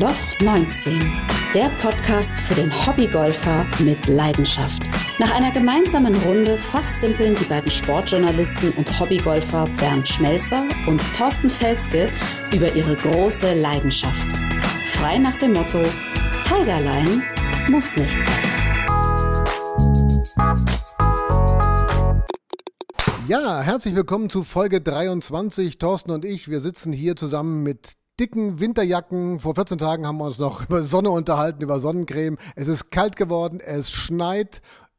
Loch 19, der Podcast für den Hobbygolfer mit Leidenschaft. Nach einer gemeinsamen Runde fachsimpeln die beiden Sportjournalisten und Hobbygolfer Bernd Schmelzer und Thorsten Felske über ihre große Leidenschaft. Frei nach dem Motto: Tigerline muss nicht sein. Ja, herzlich willkommen zu Folge 23. Thorsten und ich, wir sitzen hier zusammen mit dicken Winterjacken. Vor 14 Tagen haben wir uns noch über Sonne unterhalten, über Sonnencreme. Es ist kalt geworden, es schneit,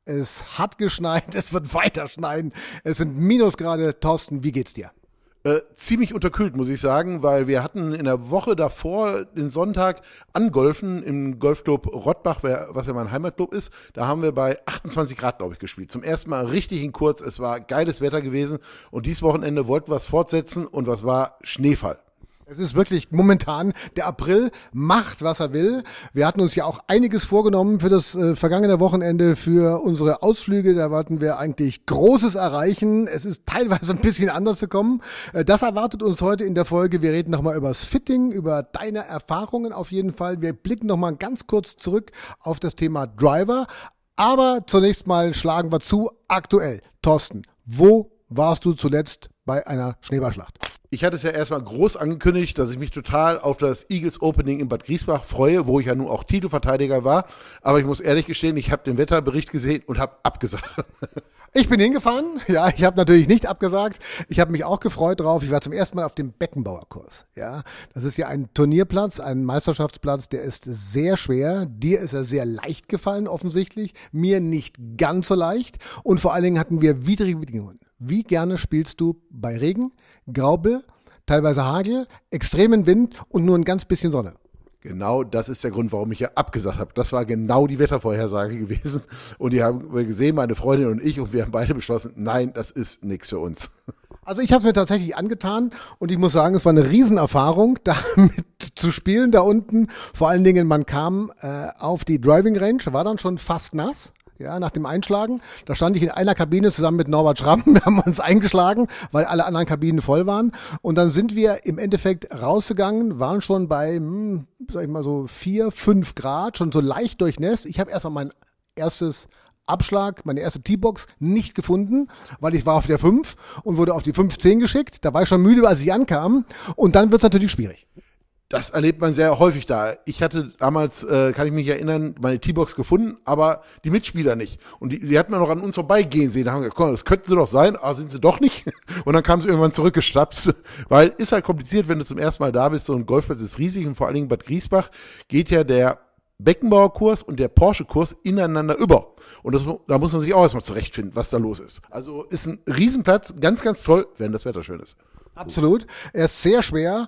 es hat geschneit, es wird weiter schneien. Es sind Minusgrade. Thorsten, wie geht's dir? Ziemlich unterkühlt, muss ich sagen, weil wir hatten in der Woche davor den Sonntag angolfen im Golfclub Rottbach, was ja mein Heimatclub ist. Da haben wir bei 28 Grad, glaube ich, gespielt. Zum ersten Mal richtig in kurz. Es war geiles Wetter gewesen und dieses Wochenende wollten wir es fortsetzen und was war? Schneefall. Es ist wirklich momentan, der April macht, was er will. Wir hatten uns ja auch einiges vorgenommen für das vergangene Wochenende, für unsere Ausflüge. Da wollten wir eigentlich Großes erreichen. Es ist teilweise ein bisschen anders gekommen. Das erwartet uns heute in der Folge. Wir reden nochmal über das Fitting, über deine Erfahrungen auf jeden Fall. Wir blicken nochmal ganz kurz zurück auf das Thema Driver. Aber zunächst mal schlagen wir zu aktuell. Thorsten, wo warst du zuletzt bei einer Schneeballschlacht? Ich hatte es ja erstmal groß angekündigt, dass ich mich total auf das Eagles Opening in Bad Griesbach freue, wo ich ja nun auch Titelverteidiger war. Aber ich muss ehrlich gestehen, ich habe den Wetterbericht gesehen und habe abgesagt. Ich bin hingefahren. Ja, ich habe natürlich nicht abgesagt. Ich habe mich auch gefreut drauf. Ich war zum ersten Mal auf dem Beckenbauerkurs. Ja, das ist ja ein Turnierplatz, ein Meisterschaftsplatz, der ist sehr schwer. Dir ist er sehr leicht gefallen offensichtlich, mir nicht ganz so leicht. Und vor allen Dingen hatten wir widrige Bedingungen. Wie gerne spielst du bei Regen, Graupel, teilweise Hagel, extremen Wind und nur ein ganz bisschen Sonne? Genau, das ist der Grund, warum ich ja abgesagt habe. Das war genau die Wettervorhersage gewesen. Und die haben wir gesehen, meine Freundin und ich, und wir haben beide beschlossen, nein, das ist nichts für uns. Also ich habe es mir tatsächlich angetan und ich muss sagen, es war eine Riesenerfahrung, da mit zu spielen da unten. Vor allen Dingen, man kam auf die Driving Range, war dann schon fast nass. Ja, nach dem Einschlagen, da stand ich in einer Kabine zusammen mit Norbert Schramm, wir haben uns eingeschlagen, weil alle anderen Kabinen voll waren und dann sind wir im Endeffekt rausgegangen, waren schon bei, sag ich mal so 4, 5 Grad, schon so leicht durchnässt. Ich habe erstmal mein erstes Abschlag, meine erste Teebox nicht gefunden, weil ich war auf der 5 und wurde auf die 5-10 geschickt, da war ich schon müde, als ich ankam und dann wird's natürlich schwierig. Das erlebt man sehr häufig da. Ich hatte damals, kann ich mich erinnern, meine T-Box gefunden, aber die Mitspieler nicht. Und die hatten wir noch an uns vorbeigehen sehen. Da haben wir gesagt, komm, das könnten sie doch sein, aber sind sie doch nicht. Und dann kamen sie irgendwann zurückgestapft. Weil ist halt kompliziert, wenn du zum ersten Mal da bist. So ein Golfplatz ist riesig und vor allen Dingen Bad Griesbach geht ja der Beckenbauerkurs und der Porsche-Kurs ineinander über. Und da muss man sich auch erstmal zurechtfinden, was da los ist. Also ist ein Riesenplatz, ganz, ganz toll, wenn das Wetter schön ist. Absolut. Er ist sehr schwer.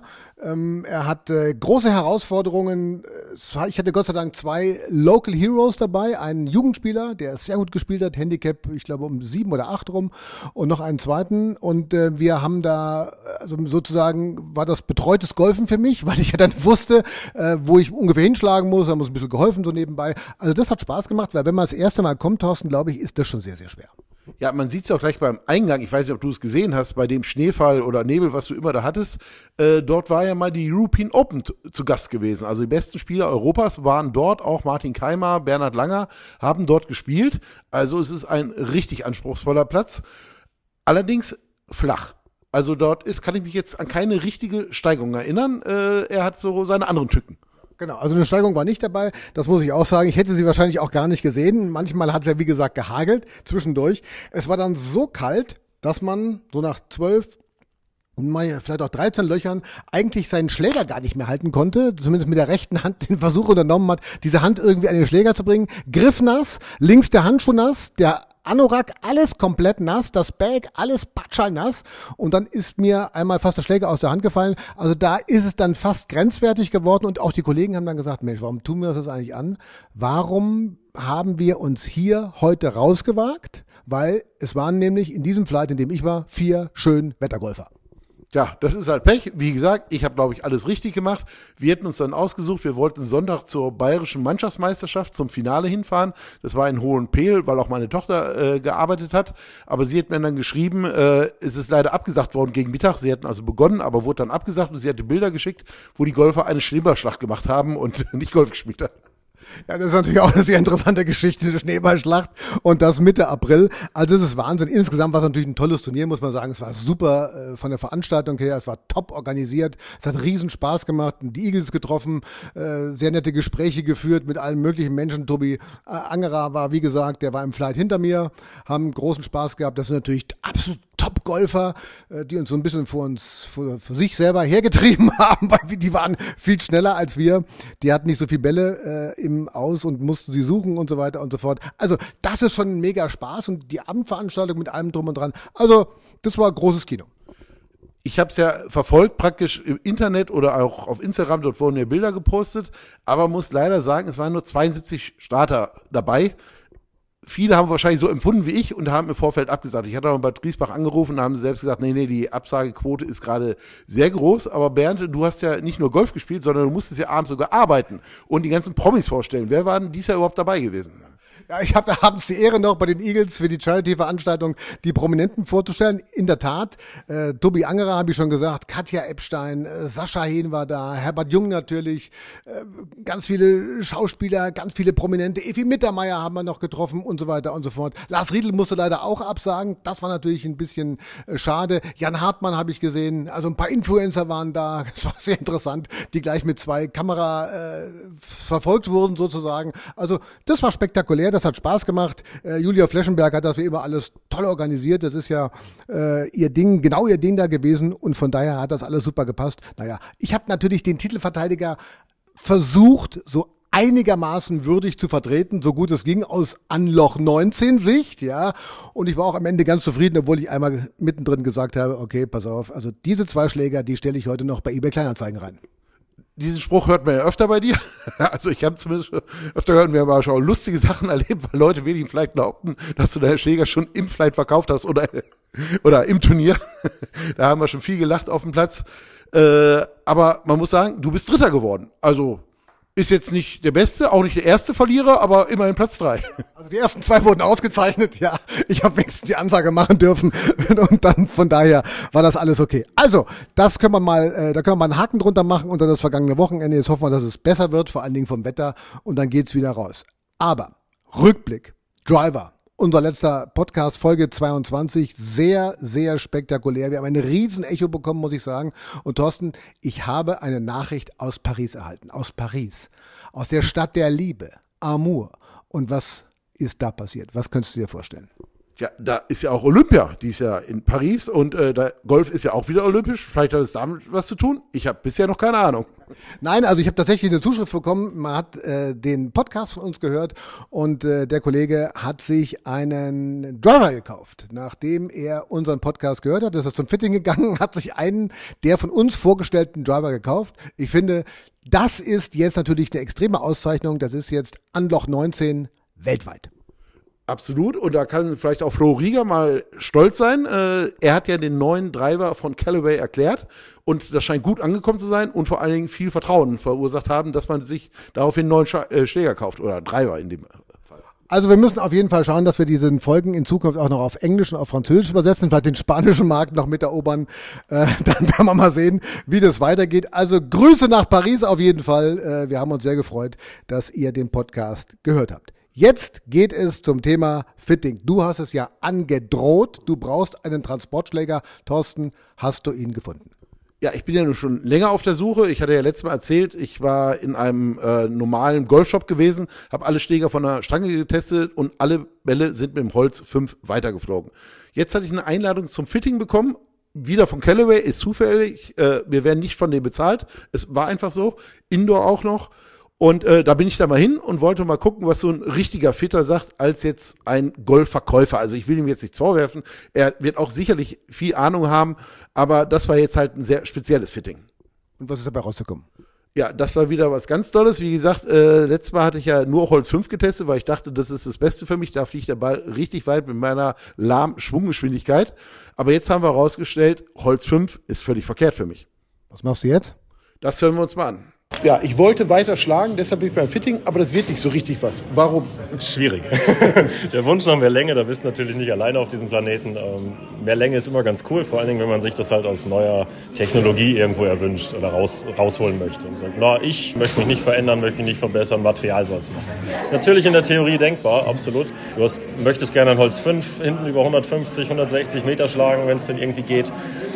Er hat große Herausforderungen. Ich hatte Gott sei Dank 2 Local Heroes dabei. Einen Jugendspieler, der sehr gut gespielt hat, Handicap, ich glaube um 7 oder 8 rum, und noch einen zweiten. Und wir haben da, also sozusagen war das betreutes Golfen für mich, weil ich ja dann wusste, wo ich ungefähr hinschlagen muss. Da muss ein bisschen geholfen so nebenbei. Also das hat Spaß gemacht, weil wenn man das erste Mal kommt, Thorsten, glaube ich, ist das schon sehr, sehr schwer. Ja, man sieht es auch gleich beim Eingang. Ich weiß nicht, ob du es gesehen hast, bei dem Schneefall oder Nebel, was du immer da hattest. Dort war ja mal die European Open zu Gast gewesen. Also die besten Spieler Europas waren dort. Auch Martin Keimer, Bernhard Langer haben dort gespielt. Also es ist ein richtig anspruchsvoller Platz. Allerdings flach. Also dort kann ich mich jetzt an keine richtige Steigung erinnern. Er hat so seine anderen Tücken. Genau, also eine Steigung war nicht dabei, das muss ich auch sagen. Ich hätte sie wahrscheinlich auch gar nicht gesehen. Manchmal hat es ja, wie gesagt, gehagelt zwischendurch. Es war dann so kalt, dass man so nach 12, vielleicht auch 13 Löchern eigentlich seinen Schläger gar nicht mehr halten konnte, zumindest mit der rechten Hand den Versuch unternommen hat, diese Hand irgendwie an den Schläger zu bringen. Griffnass, links der Handschuh nass, der Anorak, alles komplett nass, das Bag, alles patschalnass und dann ist mir einmal fast der Schläger aus der Hand gefallen. Also da ist es dann fast grenzwertig geworden und auch die Kollegen haben dann gesagt, Mensch, warum tun wir das eigentlich an? Warum haben wir uns hier heute rausgewagt? Weil es waren nämlich in diesem Flight, in dem ich war, 4 schön Wettergolfer. Ja, das ist halt Pech. Wie gesagt, ich habe, glaube ich, alles richtig gemacht. Wir hätten uns dann ausgesucht, wir wollten Sonntag zur bayerischen Mannschaftsmeisterschaft zum Finale hinfahren. Das war in Hohenpehl, weil auch meine Tochter gearbeitet hat. Aber sie hat mir dann geschrieben, es ist leider abgesagt worden gegen Mittag. Sie hatten also begonnen, aber wurde dann abgesagt und sie hatte Bilder geschickt, wo die Golfer eine Schneeballschlacht gemacht haben und nicht Golf gespielt haben. Ja, das ist natürlich auch eine sehr interessante Geschichte, die Schneeballschlacht und das Mitte April. Also es ist Wahnsinn. Insgesamt war es natürlich ein tolles Turnier, muss man sagen. Es war super von der Veranstaltung her, es war top organisiert, es hat riesen Spaß gemacht, die Eagles getroffen, sehr nette Gespräche geführt mit allen möglichen Menschen. Tobi Angerer war, wie gesagt, der war im Flight hinter mir, haben großen Spaß gehabt. Das sind natürlich absolut Top-Golfer, die uns so ein bisschen vor sich selber hergetrieben haben, weil die waren viel schneller als wir. Die hatten nicht so viele Bälle im Aus und mussten sie suchen und so weiter und so fort. Also das ist schon ein mega Spaß und die Abendveranstaltung mit allem drum und dran. Also das war großes Kino. Ich habe es ja verfolgt, praktisch im Internet oder auch auf Instagram, dort wurden ja Bilder gepostet, aber muss leider sagen, es waren nur 72 Starter dabei. Viele haben wahrscheinlich so empfunden wie ich und haben im Vorfeld abgesagt. Ich hatte auch bei Griesbach angerufen und haben selbst gesagt, nee, die Absagequote ist gerade sehr groß. Aber Bernd, du hast ja nicht nur Golf gespielt, sondern du musstest ja abends sogar arbeiten und die ganzen Promis vorstellen. Wer war denn dieses Jahr überhaupt dabei gewesen? Ja, ich habe abends die Ehre noch bei den Eagles für die Charity-Veranstaltung die Prominenten vorzustellen. In der Tat, Tobi Angerer habe ich schon gesagt, Katja Epstein, Sascha Hehn war da, Herbert Jung natürlich, ganz viele Schauspieler, ganz viele Prominente, Evi Mittermeier haben wir noch getroffen und so weiter und so fort. Lars Riedl musste leider auch absagen, das war natürlich ein bisschen schade. Jan Hartmann habe ich gesehen, also ein paar Influencer waren da, das war sehr interessant, die gleich mit 2 Kamera verfolgt wurden sozusagen. Also das war spektakulär. Das hat Spaß gemacht. Julia Fleschenberg hat das wie immer alles toll organisiert. Das ist ja ihr Ding, genau ihr Ding da gewesen. Und von daher hat das alles super gepasst. Naja, ich habe natürlich den Titelverteidiger versucht, so einigermaßen würdig zu vertreten, so gut es ging, aus Anloch 19 Sicht, ja. Und ich war auch am Ende ganz zufrieden, obwohl ich einmal mittendrin gesagt habe, okay, pass auf, also diese 2 Schläger, die stelle ich heute noch bei eBay Kleinanzeigen rein. Diesen Spruch hört man ja öfter bei dir. Also ich habe zumindest öfter gehört, wir haben aber schon lustige Sachen erlebt, weil Leute wenig im Flight glaubten, dass du deine Schläger schon im Flight verkauft hast oder im Turnier. Da haben wir schon viel gelacht auf dem Platz. Aber man muss sagen, du bist Dritter geworden. Also ist jetzt nicht der Beste, auch nicht der erste Verlierer, aber immerhin Platz 3. Also die ersten 2 wurden ausgezeichnet, ja. Ich habe wenigstens die Ansage machen dürfen und dann von daher war das alles okay. Also, das können wir mal, da können wir mal einen Haken drunter machen unter das vergangene Wochenende. Jetzt hoffen wir, dass es besser wird, vor allen Dingen vom Wetter und dann geht's wieder raus. Aber Rückblick, Driver. Unser letzter Podcast, Folge 22, sehr, sehr spektakulär. Wir haben ein riesen Echo bekommen, muss ich sagen. Und Thorsten, ich habe eine Nachricht aus Paris erhalten. Aus Paris. Aus der Stadt der Liebe. Amour. Und was ist da passiert? Was könntest du dir vorstellen? Ja, da ist ja auch Olympia, die ist ja in Paris und Golf ist ja auch wieder olympisch. Vielleicht hat es damit was zu tun. Ich habe bisher noch keine Ahnung. Nein, also ich habe tatsächlich eine Zuschrift bekommen. Man hat den Podcast von uns gehört und der Kollege hat sich einen Driver gekauft. Nachdem er unseren Podcast gehört hat, ist er zum Fitting gegangen, hat sich einen der von uns vorgestellten Driver gekauft. Ich finde, das ist jetzt natürlich eine extreme Auszeichnung. Das ist jetzt Anloch 19 weltweit. Absolut. Und da kann vielleicht auch Flo Rieger mal stolz sein. Er hat ja den neuen Driver von Callaway erklärt. Und das scheint gut angekommen zu sein und vor allen Dingen viel Vertrauen verursacht haben, dass man sich daraufhin einen neuen Schläger kauft oder Driver in dem Fall. Also wir müssen auf jeden Fall schauen, dass wir diese Folgen in Zukunft auch noch auf Englisch und auf Französisch übersetzen, vielleicht den spanischen Markt noch mit erobern. Dann werden wir mal sehen, wie das weitergeht. Also Grüße nach Paris auf jeden Fall. Wir haben uns sehr gefreut, dass ihr den Podcast gehört habt. Jetzt geht es zum Thema Fitting. Du hast es ja angedroht. Du brauchst einen Transportschläger. Thorsten, hast du ihn gefunden? Ja, ich bin ja nun schon länger auf der Suche. Ich hatte ja letztes Mal erzählt, ich war in einem normalen Golfshop gewesen, habe alle Schläger von der Stange getestet und alle Bälle sind mit dem Holz 5 weitergeflogen. Jetzt hatte ich eine Einladung zum Fitting bekommen. Wieder von Callaway, ist zufällig. Wir werden nicht von dem bezahlt. Es war einfach so. Indoor auch noch. Und da bin ich da mal hin und wollte mal gucken, was so ein richtiger Fitter sagt, als jetzt ein Golfverkäufer. Also ich will ihm jetzt nichts vorwerfen. Er wird auch sicherlich viel Ahnung haben, aber das war jetzt halt ein sehr spezielles Fitting. Und was ist dabei rausgekommen? Ja, das war wieder was ganz Tolles. Wie gesagt, letztes Mal hatte ich ja nur Holz 5 getestet, weil ich dachte, das ist das Beste für mich. Da fliegt der Ball richtig weit mit meiner lahmen Schwunggeschwindigkeit. Aber jetzt haben wir herausgestellt, Holz 5 ist völlig verkehrt für mich. Was machst du jetzt? Das hören wir uns mal an. Ja, ich wollte weiter schlagen, deshalb bin ich beim Fitting, aber das wird nicht so richtig was. Warum? Schwierig. Der Wunsch nach mehr Länge, da bist du natürlich nicht alleine auf diesem Planeten. Mehr Länge ist immer ganz cool, vor allen Dingen, wenn man sich das halt aus neuer Technologie irgendwo erwünscht oder rausholen möchte. Und sagt, ich möchte mich nicht verändern, möchte mich nicht verbessern, Material soll es machen. Natürlich in der Theorie denkbar, absolut. Du möchtest gerne ein Holz 5 hinten über 150, 160 Meter schlagen, wenn es denn irgendwie geht.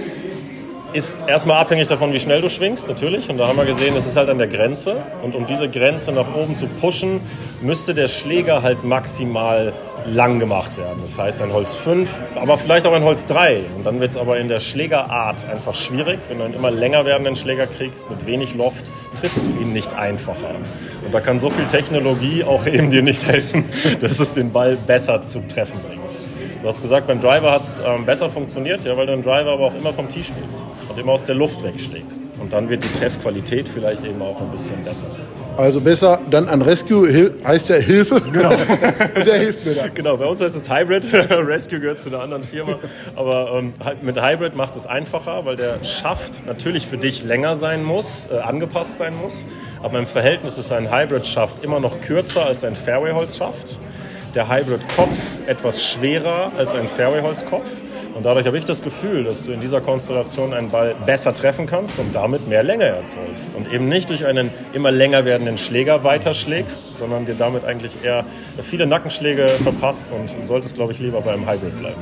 Ist erstmal abhängig davon, wie schnell du schwingst, natürlich. Und da haben wir gesehen, es ist halt an der Grenze. Und um diese Grenze nach oben zu pushen, müsste der Schläger halt maximal lang gemacht werden. Das heißt ein Holz 5, aber vielleicht auch ein Holz 3. Und dann wird es aber in der Schlägerart einfach schwierig. Wenn du einen immer länger werdenden Schläger kriegst, mit wenig Loft, triffst du ihn nicht einfacher. Und da kann so viel Technologie auch eben dir nicht helfen, dass es den Ball besser zum Treffen bringt. Du hast gesagt, beim Driver hat es besser funktioniert, ja, weil du einen Driver aber auch immer vom Tee spielst und immer aus der Luft wegschlägst. Und dann wird die Treffqualität vielleicht eben auch ein bisschen besser. Also besser dann an Rescue, heißt ja Hilfe. Genau. Und der hilft mir dann. Genau, bei uns heißt es Hybrid. Rescue gehört zu einer anderen Firma. Aber mit Hybrid macht es einfacher, weil der Schaft natürlich für dich länger sein muss, angepasst sein muss. Aber im Verhältnis ist ein Hybrid-Schaft immer noch kürzer als ein Fairway-Holz-Schaft. Der Hybrid-Kopf etwas schwerer als ein Fairway-Holz-Kopf. Und dadurch habe ich das Gefühl, dass du in dieser Konstellation einen Ball besser treffen kannst und damit mehr Länge erzeugst. Und eben nicht durch einen immer länger werdenden Schläger weiterschlägst, sondern dir damit eigentlich eher viele Nackenschläge verpasst und solltest, glaube ich, lieber beim Hybrid bleiben.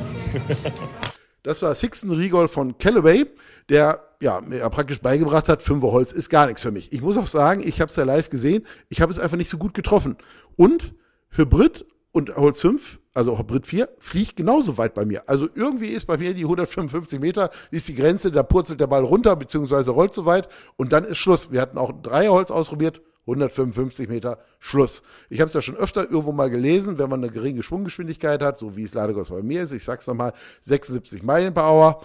Das war Sixten Rigol von Callaway, der mir praktisch beigebracht hat, 5er Holz ist gar nichts für mich. Ich muss auch sagen, ich habe es ja live gesehen, ich habe es einfach nicht so gut getroffen. Und Hybrid und Holz 5, also Hybrid 4, fliegt genauso weit bei mir. Also irgendwie ist bei mir die 155 Meter, die ist die Grenze, da purzelt der Ball runter, beziehungsweise rollt so weit und dann ist Schluss. Wir hatten auch ein Dreierholz ausprobiert, 155 Meter, Schluss. Ich habe es ja schon öfter irgendwo mal gelesen, wenn man eine geringe Schwunggeschwindigkeit hat, so wie es leider Gottes bei mir ist, ich sag's nochmal, 76 Meilen per Hour,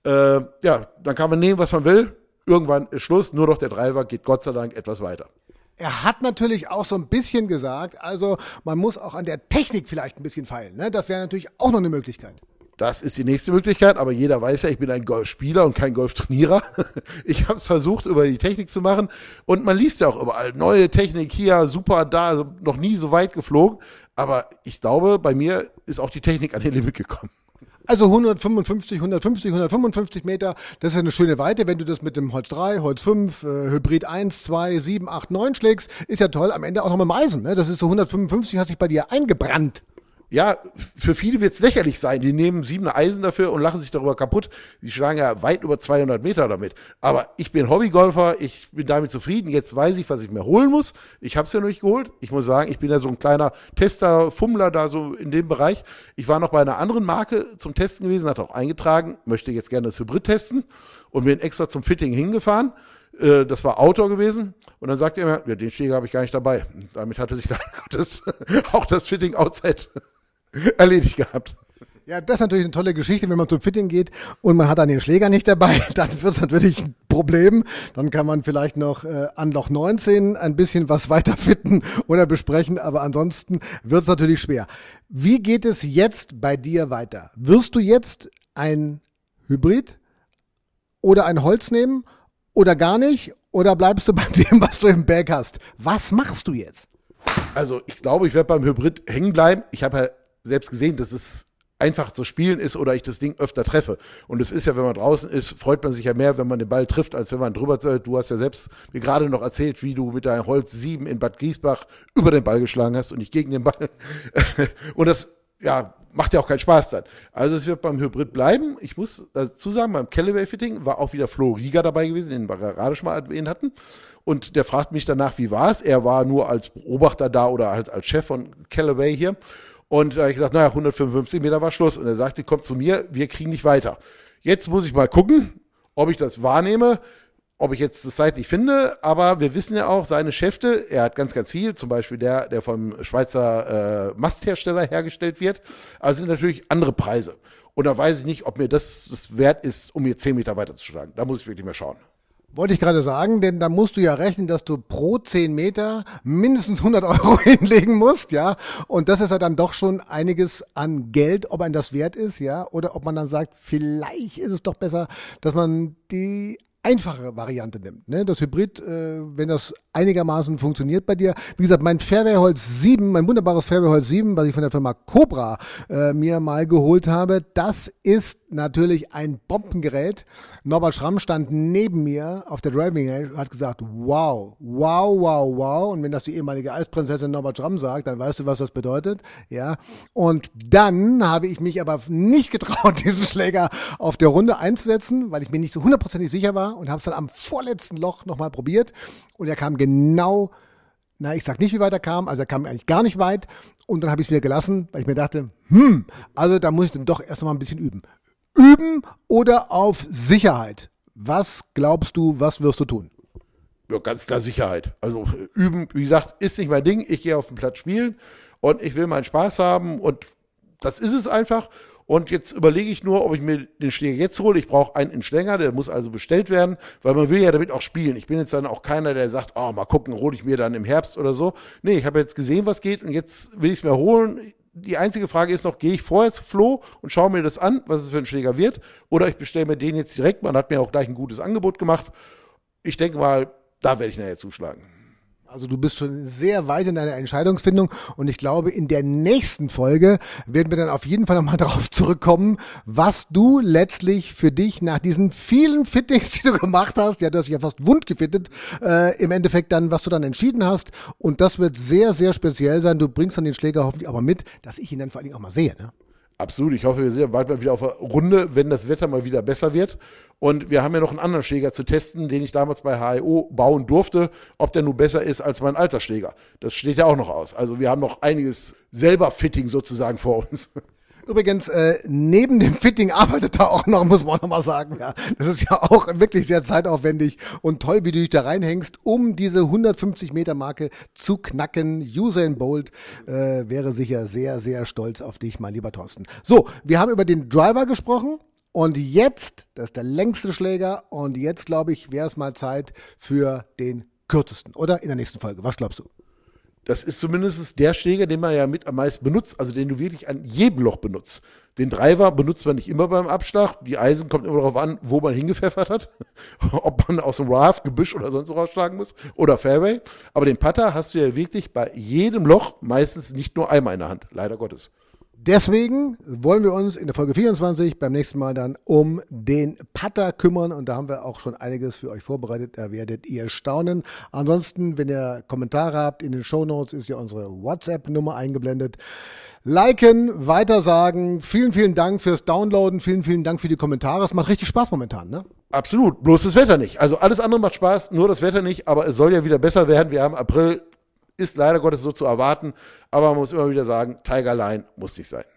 dann kann man nehmen, was man will. Irgendwann ist Schluss, nur noch der Driver geht Gott sei Dank etwas weiter. Er hat natürlich auch so ein bisschen gesagt, also man muss auch an der Technik vielleicht ein bisschen feilen. Ne? Das wäre natürlich auch noch eine Möglichkeit. Das ist die nächste Möglichkeit, aber jeder weiß ja, ich bin ein Golfspieler und kein Golftrainierer. Ich habe es versucht, über die Technik zu machen und man liest ja auch überall, neue Technik hier, super da, also noch nie so weit geflogen. Aber ich glaube, bei mir ist auch die Technik an den Limit gekommen. Also 155, 155 Meter, das ist eine schöne Weite. Wenn du das mit dem Holz 3, Holz 5, Hybrid 1, 2, 7, 8, 9 schlägst, ist ja toll. Am Ende auch noch mit dem Eisen. Ne? Das ist so 155, hat sich bei dir eingebrannt. Ja, für viele wird es lächerlich sein. Die nehmen 7er Eisen dafür und lachen sich darüber kaputt. Die schlagen ja weit über 200 Meter damit. Aber ich bin Hobbygolfer, ich bin damit zufrieden. Jetzt weiß ich, was ich mir holen muss. Ich habe es ja noch nicht geholt. Ich muss sagen, ich bin ja so ein kleiner Tester, Fummler da so in dem Bereich. Ich war noch bei einer anderen Marke zum Testen gewesen, hat auch eingetragen, möchte jetzt gerne das Hybrid testen und bin extra zum Fitting hingefahren. Das war Outdoor gewesen und dann sagte er mir, ja, den Schläger habe ich gar nicht dabei. Und damit hatte sich auch das Fitting Outside erledigt gehabt. Ja, das ist natürlich eine tolle Geschichte, wenn man zum Fitting geht und man hat dann den Schläger nicht dabei, dann wird es natürlich ein Problem. Dann kann man vielleicht noch an Loch 19 ein bisschen was weiter fitten oder besprechen, aber ansonsten wird es natürlich schwer. Wie geht es jetzt bei dir weiter? Wirst du jetzt ein Hybrid oder ein Holz nehmen oder gar nicht? Oder bleibst du bei dem, was du im Bag hast? Was machst du jetzt? Also ich glaube, ich werde beim Hybrid hängen bleiben. Ich habe ja selbst gesehen, dass es einfach zu spielen ist oder ich das Ding öfter treffe. Und es ist ja, wenn man draußen ist, freut man sich ja mehr, wenn man den Ball trifft, als wenn man drüber. Du hast ja selbst mir gerade noch erzählt, wie du mit deinem Holz 7 in Bad Griesbach über den Ball geschlagen hast und nicht gegen den Ball. Und das, macht ja auch keinen Spaß dann. Also es wird beim Hybrid bleiben. Ich muss dazu sagen, beim Callaway Fitting war auch wieder Flo Rieger dabei gewesen, den wir gerade schon mal erwähnt hatten. Und der fragt mich danach, wie war es? Er war nur als Beobachter da oder halt als Chef von Callaway hier. Und da habe ich gesagt, 155 Meter war Schluss. Und er sagte, komm zu mir, wir kriegen nicht weiter. Jetzt muss ich mal gucken, ob ich das wahrnehme, ob ich jetzt das zeitlich finde. Aber wir wissen ja auch, seine Schäfte, er hat ganz, ganz viel, zum Beispiel der vom Schweizer Masthersteller hergestellt wird. Also sind natürlich andere Preise. Und da weiß ich nicht, ob mir das wert ist, um mir 10 Meter weiter zu schlagen. Da muss ich wirklich mal schauen. Wollte ich gerade sagen, denn da musst du ja rechnen, dass du pro 10 Meter mindestens 100 Euro hinlegen musst, ja. Und das ist ja dann doch schon einiges an Geld, ob ein das wert ist, ja. Oder ob man dann sagt, vielleicht ist es doch besser, dass man die einfache Variante nimmt, ne? Das Hybrid, wenn das einigermaßen funktioniert bei dir. Wie gesagt, mein Fairway-Holz 7, mein wunderbares Fairway-Holz 7, was ich von der Firma Cobra mir mal geholt habe, das ist natürlich ein Bombengerät. Norbert Schramm stand neben mir auf der Driving Range und hat gesagt, wow, wow, wow, wow. Und wenn das die ehemalige Eisprinzessin Norbert Schramm sagt, dann weißt du, was das bedeutet. Ja. Und dann habe ich mich aber nicht getraut, diesen Schläger auf der Runde einzusetzen, weil ich mir nicht so hundertprozentig sicher war und habe es dann am vorletzten Loch nochmal probiert. Und er kam genau, ich sag nicht, wie weit er kam, also er kam eigentlich gar nicht weit. Und dann habe ich es wieder gelassen, weil ich mir dachte, also da muss ich dann doch erst noch mal ein bisschen üben. Üben oder auf Sicherheit? Was glaubst du, was wirst du tun? Ja, ganz klar Sicherheit. Also üben, wie gesagt, ist nicht mein Ding. Ich gehe auf den Platz spielen und ich will meinen Spaß haben und das ist es einfach. Und jetzt überlege ich nur, ob ich mir den Schläger jetzt hole. Ich brauche einen Schläger, der muss also bestellt werden, weil man will ja damit auch spielen. Ich bin jetzt dann auch keiner, der sagt, mal gucken, hole ich mir dann im Herbst oder so. Nee, ich habe jetzt gesehen, was geht und jetzt will ich es mir holen. Die einzige Frage ist noch, gehe ich vorher zu Flo und schaue mir das an, was es für ein Schläger wird, oder ich bestelle mir den jetzt direkt. Man hat mir auch gleich ein gutes Angebot gemacht. Ich denke mal, da werde ich nachher zuschlagen. Also du bist schon sehr weit in deiner Entscheidungsfindung und ich glaube, in der nächsten Folge werden wir dann auf jeden Fall nochmal darauf zurückkommen, was du letztlich für dich nach diesen vielen Fittings, die du gemacht hast, ja, du hast dich ja fast wund gefittet, im Endeffekt dann, was du dann entschieden hast, und das wird sehr, sehr speziell sein. Du bringst dann den Schläger hoffentlich aber mit, dass ich ihn dann vor allen Dingen auch mal sehe, ne? Absolut. Ich hoffe, wir sehen bald mal wieder auf der Runde, wenn das Wetter mal wieder besser wird. Und wir haben ja noch einen anderen Schläger zu testen, den ich damals bei HIO bauen durfte. Ob der nun besser ist als mein alter Schläger. Das steht ja auch noch aus. Also wir haben noch einiges selber Fitting sozusagen vor uns. Übrigens, neben dem Fitting arbeitet er auch noch, muss man auch noch mal sagen. Ja, das ist ja auch wirklich sehr zeitaufwendig und toll, wie du dich da reinhängst, um diese 150-Meter-Marke zu knacken. Usain Bolt wäre sicher sehr, sehr stolz auf dich, mein lieber Thorsten. So, wir haben über den Driver gesprochen und jetzt, das ist der längste Schläger, und jetzt, glaube ich, wäre es mal Zeit für den kürzesten, oder? In der nächsten Folge. Was glaubst du? Das ist zumindest der Schläger, den man ja mit am meisten benutzt, also den du wirklich an jedem Loch benutzt. Den Driver benutzt man nicht immer beim Abschlag. Die Eisen kommt immer darauf an, wo man hingepfeffert hat. Ob man aus dem Raft, Gebüsch oder sonst wo rausschlagen muss oder Fairway. Aber den Putter hast du ja wirklich bei jedem Loch meistens nicht nur einmal in der Hand. Leider Gottes. Deswegen wollen wir uns in der Folge 24 beim nächsten Mal dann um den Putter kümmern und da haben wir auch schon einiges für euch vorbereitet, da werdet ihr staunen. Ansonsten, wenn ihr Kommentare habt, in den Shownotes ist ja unsere WhatsApp-Nummer eingeblendet. Liken, weitersagen, vielen, vielen Dank fürs Downloaden, vielen, vielen Dank für die Kommentare, es macht richtig Spaß momentan, ne? Absolut, bloß das Wetter nicht. Also alles andere macht Spaß, nur das Wetter nicht, aber es soll ja wieder besser werden. Wir haben April, ist leider Gottes so zu erwarten, aber man muss immer wieder sagen, Tigerline muss nicht sein.